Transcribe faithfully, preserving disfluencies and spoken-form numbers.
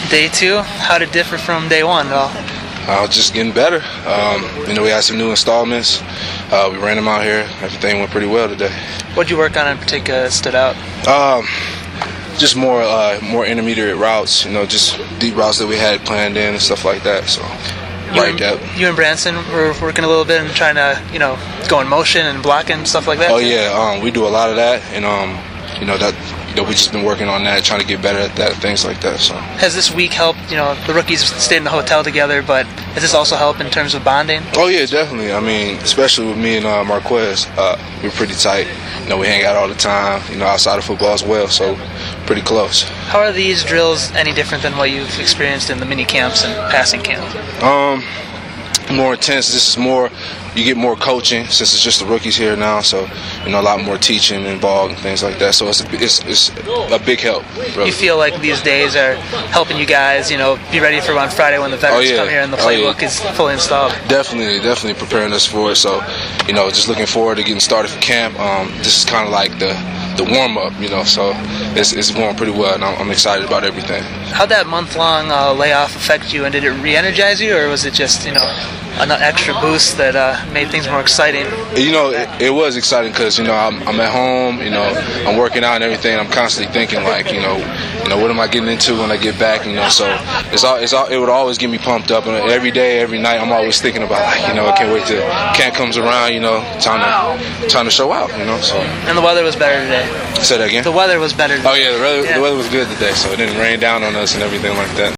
Day two, how did it differ from day one at all? Uh, just getting better. Um, you know, we had some new installments. Uh, we ran them out here. Everything went pretty well today. What did you work on in particular that stood out? Um, just more, uh, more intermediate routes. You know, just deep routes that we had planned in and stuff like that. So, You right and, depth. you and Branson were working a little bit and trying to, you know, go in motion and blocking stuff like that. Oh yeah, um, we do a lot of that, and um, you know that. You know, we've just been working on that, trying to get better at that, things like that. So, has this week helped? You know, the rookies stayed in the hotel together, but has this also helped in terms of bonding? Oh yeah, definitely. I mean, especially with me and uh, Marquez, uh, we're pretty tight. You know, we hang out all the time. You know, outside of football as well, so pretty close. How are these drills any different than what you've experienced in the mini camps and passing camp? Um, more intense. This is more. You get more coaching since it's just the rookies here now, so you know a lot more teaching involved and things like that. So it's a, it's, it's a big help. Really. You feel like these days are helping you guys, you know, be ready for on Friday when the veterans oh, yeah. come here and the oh, playbook yeah. is fully installed. Definitely, definitely preparing us for it. So, you know, just looking forward to getting started for camp. Um, this is kind of like the the warm up, you know. So it's it's going pretty well, and I'm, I'm excited about everything. How'd that month long uh, layoff affect you, and did it re-energize you, or was it just, you know, an extra boost that uh, made things more exciting? You know, it, it was exciting because, you know, I'm, I'm at home, you know, I'm working out and everything. I'm constantly thinking, like, you know, you know, what am I getting into when I get back, you know? So it's all, it's all, it would always get me pumped up, and every day, every night, I'm always thinking about, like, you know, I can't wait till camp comes around, you know, time to time to show out, you know. So. And the weather was better today. Say that again. The weather was better today. Oh yeah, the weather, yeah. the weather was good today, so it didn't rain down on us and everything like that.